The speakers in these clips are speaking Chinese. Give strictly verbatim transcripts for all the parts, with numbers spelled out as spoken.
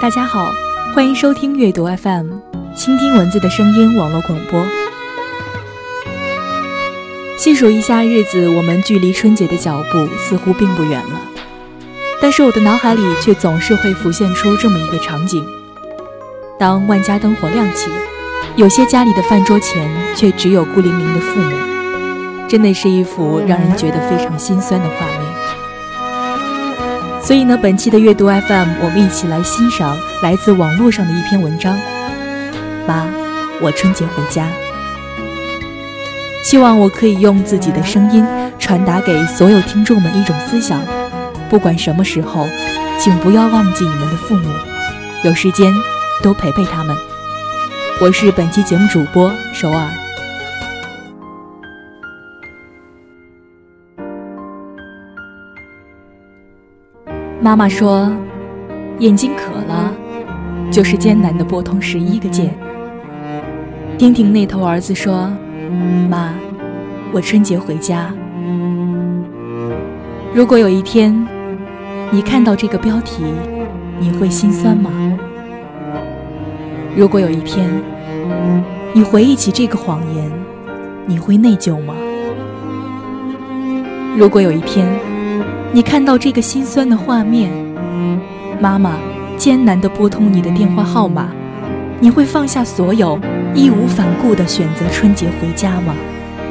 大家好，欢迎收听阅读 F M， 倾听文字的声音网络广播。细数一下日子，我们距离春节的脚步似乎并不远了，但是我的脑海里却总是会浮现出这么一个场景：当万家灯火亮起，有些家里的饭桌前却只有孤零零的父母，真的是一幅让人觉得非常心酸的画面。所以呢，本期的阅读 F M， 我们一起来欣赏来自网络上的一篇文章。妈，我春节回家。希望我可以用自己的声音传达给所有听众们一种思想：不管什么时候，请不要忘记你们的父母，有时间多陪陪他们。我是本期节目主播首尔。妈妈说，眼睛渴了，就是艰难地拨通十一个键。听听那头儿子说，妈，我春节回家。如果有一天，你看到这个标题，你会心酸吗？如果有一天，你回忆起这个谎言，你会内疚吗？如果有一天，你看到这个心酸的画面，妈妈艰难地拨通你的电话号码，你会放下所有，义无反顾地选择春节回家吗？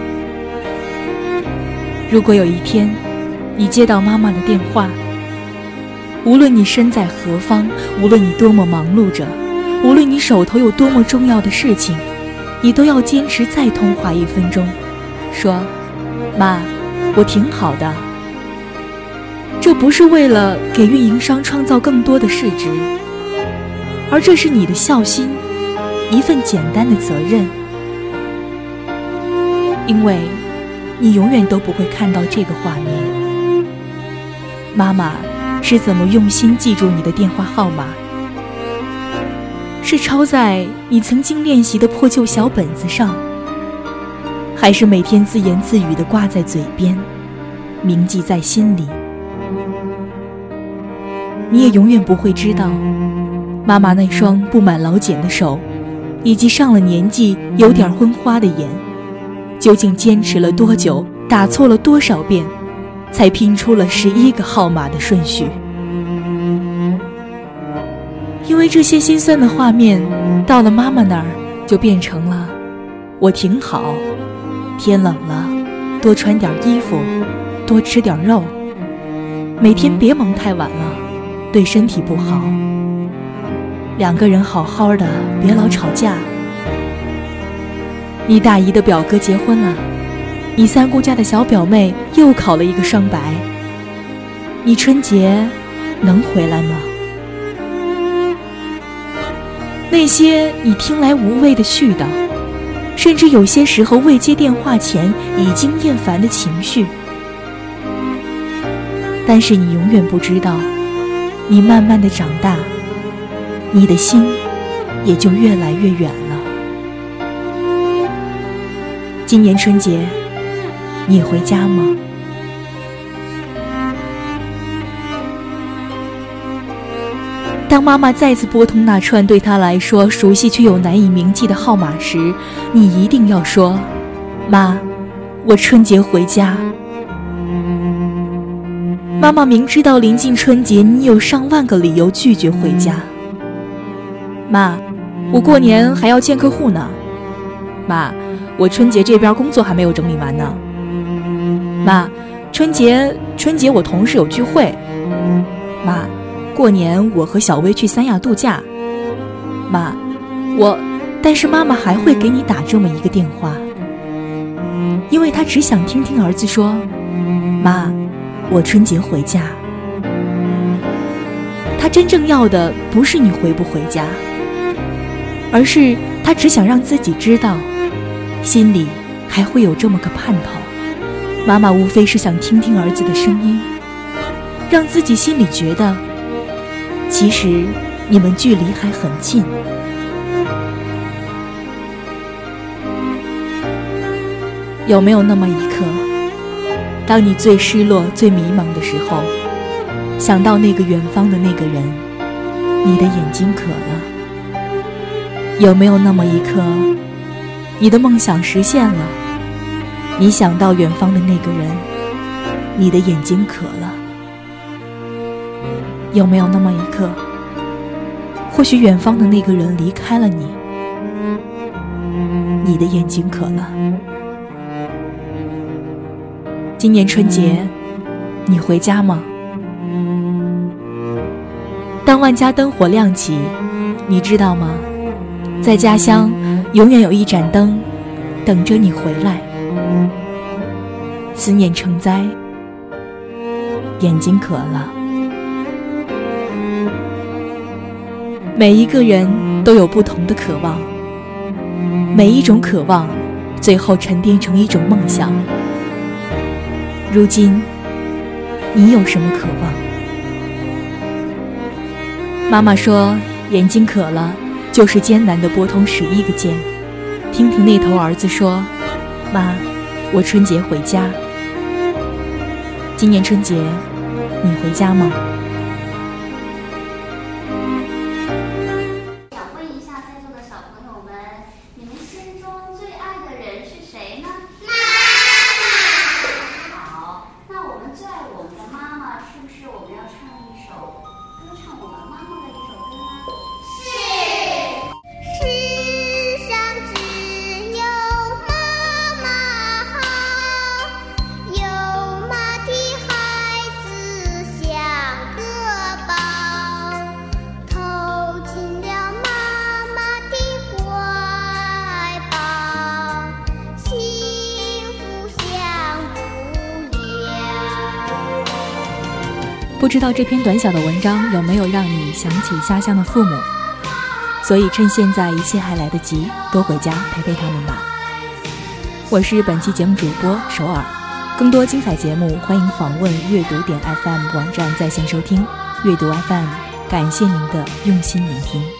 如果有一天，你接到妈妈的电话，无论你身在何方，无论你多么忙碌着，无论你手头有多么重要的事情，你都要坚持再通话一分钟，说，妈，我挺好的。这不是为了给运营商创造更多的市值，而这是你的孝心，一份简单的责任。因为你永远都不会看到这个画面，妈妈是怎么用心记住你的电话号码，是抄在你曾经练习的破旧小本子上，还是每天自言自语地挂在嘴边，铭记在心里。你也永远不会知道，妈妈那双布满老茧的手，以及上了年纪有点昏花的眼，究竟坚持了多久，打错了多少遍，才拼出了十一个号码的顺序。因为这些心酸的画面，到了妈妈那儿，就变成了我挺好，天冷了，多穿点衣服，多吃点肉，每天别忙太晚了，对身体不好，两个人好好的，别老吵架。你大姨的表哥结婚了，你三姑家的小表妹又考了一个双白，你春节能回来吗？那些你听来无谓的絮叨，甚至有些时候未接电话前已经厌烦的情绪，但是你永远不知道，你慢慢的长大，你的心也就越来越远了。今年春节，你回家吗？当妈妈再次拨通那串对她来说熟悉却又难以铭记的号码时，你一定要说，妈，我春节回家。妈妈明知道临近春节，你有上万个理由拒绝回家。妈，我过年还要见客户呢。妈，我春节这边工作还没有整理完呢。妈，春节春节我同事有聚会。妈，过年我和小薇去三亚度假。妈，我……但是妈妈还会给你打这么一个电话，因为她只想听听儿子说，妈，我春节回家。他真正要的不是你回不回家，而是他只想让自己知道，心里还会有这么个盼头。妈妈无非是想听听儿子的声音，让自己心里觉得，其实你们距离还很近。有没有那么一刻，当你最失落最迷茫的时候，想到那个远方的那个人， 你的眼睛渴了？有没有那么一刻，你的梦想实现了，你想到远方的那个人，你的眼睛渴了？有没有那么一刻，或许远方的那个人离开了你，你的眼睛渴了？今年春节你回家吗？当万家灯火亮起，你知道吗？在家乡永远有一盏灯等着你回来。思念成灾，眼睛渴了。每一个人都有不同的渴望，每一种渴望最后沉淀成一种梦想。如今你有什么渴望？妈妈说眼睛渴了就是艰难地拨通十一个键，听听那头儿子说，妈，我春节回家。今年春节你回家吗？ 想问一下在座的小朋友们，你们心中最爱的人是谁呢？妈妈。好，那我们最爱我们的妈妈，是不是我们要唱一首歌唱我们妈妈的一首歌呢？是。世上只有妈妈好，有妈的孩子像个宝，投进了妈妈的怀抱，幸福享不了。 不知道这篇短小的文章有没有让你想起家乡的父母？所以趁现在一切还来得及，多回家陪陪他们吧。我是本期节目主播首尔，更多精彩节目欢迎访问阅读点 F M 网站在线收听。阅读 F M， 感谢您的用心聆听。